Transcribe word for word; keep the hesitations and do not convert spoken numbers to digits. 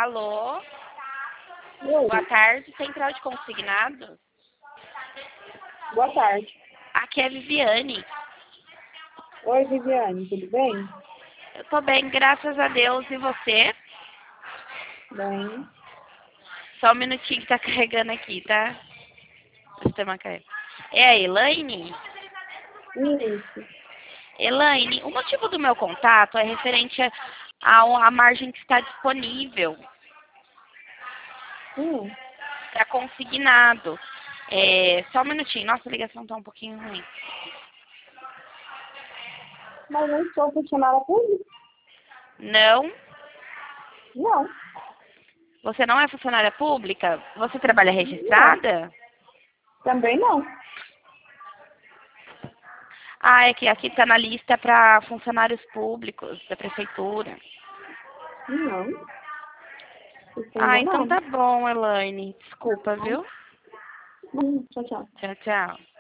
Alô? Oi. Boa tarde, Central de Consignados. Boa tarde. Aqui é a Viviane. Oi, Viviane, tudo bem? Eu tô bem, graças a Deus. E você? Bem. Só um minutinho que tá carregando aqui, tá? O sistema caiu. É a Elaine? Isso. Elaine, o motivo do meu contato é referente à margem que está disponível Hum, para consignado. É, só um minutinho. Nossa, a ligação tá um pouquinho ruim. mas não sou funcionária pública? Não? Não. Você não é funcionária pública? Você trabalha Não. registrada? Também não. Ah, é que aqui está na lista para funcionários públicos da prefeitura. Não. Isso Ah, ainda então não. tá bom, Elaine. Desculpa, viu? Hum, tchau, tchau. Tchau, tchau.